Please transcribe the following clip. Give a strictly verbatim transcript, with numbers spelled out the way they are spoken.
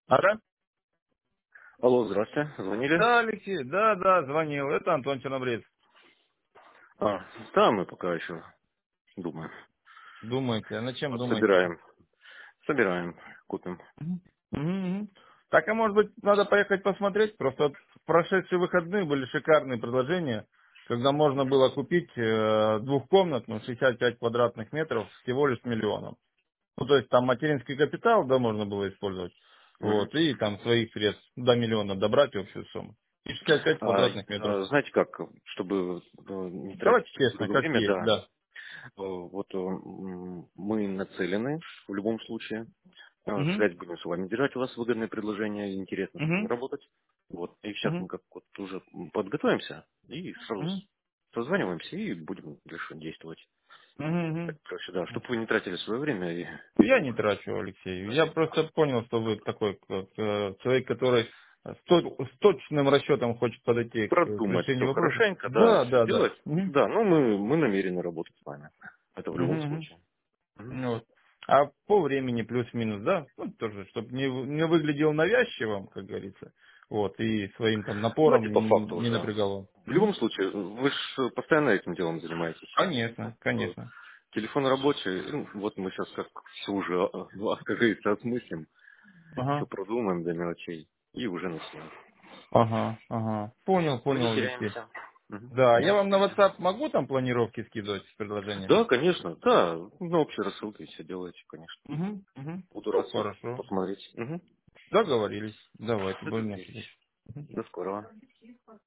Алло? Алло, здравствуйте. Звонили? Да, Алексей, да, да, звонил. Это Антон Чернобрез. А, да, мы пока еще думаем. Думаете, а на чем Вот думаете? собираем. Собираем, купим. Мгм. Мгм. Так, а может быть, надо поехать посмотреть? Просто вот в прошедшие выходные были шикарные предложения, когда можно было купить э, двухкомнатную, шестьдесят пять квадратных метров, всего лишь с миллионом. Ну, то есть там материнский капитал, да, можно было использовать. Мгм. Вот, и там своих средств до миллиона добрать общую сумму. И шестьдесят пять А, квадратных метров. э, знаете как, чтобы э, не Давайте тратить друг честно, друга как время, есть, да. да. Э, Вот э, м, мы нацелены в любом случае. Э, Угу, Связь будем с вами держать, у вас выгодные предложения, интересно с вами угу, работать. Вот. И сейчас угу, мы как вот уже подготовимся и сразу угу. созваниваемся и будем дальше действовать. Так Мгм, проще, да, мгм. чтобы вы не тратили свое время и, Я не видимо, трачу, Алексей. да. Я просто понял, что вы такой как, э, человек, который с, то- с точным расчетом хочет подойти к, к Продумать все решению вопроса. хорошенько, да, Да, все да, да. сделать. Мгм, Да, ну мы, мы намерены работать с вами. Это в любом мгм, мгм. случае. Мгм. Ну вот. А по времени плюс-минус, да, ну, тоже, чтобы не, вы- не выглядел навязчивым, как говорится, вот, и своим там Давайте по напором не, факту не уже. напрягало. В любом Мгм. случае, вы же постоянно этим делом занимаетесь. Конечно, Э, конечно. Телефон рабочий, ну, вот мы сейчас как все уже, э, ну, как говорится, осмыслим, все Ага, продумаем до мелочей и уже начнем. ага, ага. Понял, Мы не понял, Алексей. теряемся. Мгм. Да, я На вам на связи. WhatsApp могу там планировки скидывать с предложениями? Да, конечно, да, на общей рассылке все делаете, конечно. Угу, угу. Буду Ну, рад всё хорошо. посмотреть. Мгм. Договорились. Давайте, будем на Договорились. связи. Мгм. До скорого.